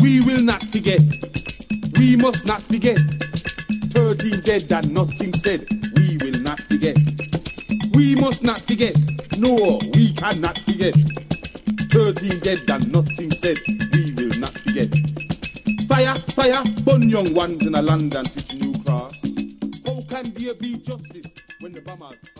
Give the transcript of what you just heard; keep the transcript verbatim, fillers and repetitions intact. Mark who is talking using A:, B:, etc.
A: We will not forget. We must not forget. Thirteen dead and nothing said. We will not forget. We must not forget. No, we cannot forget. Thirteen dead and nothing said. We will not forget. Fire, fire, burn young ones in a London City New Cross. How can there be justice when the bombers